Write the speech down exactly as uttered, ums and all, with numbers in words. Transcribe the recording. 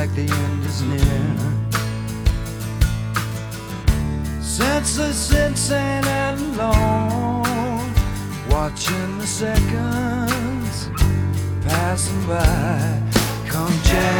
like the end is near. Senseless, insane and alone, watching the seconds passing by. Come January,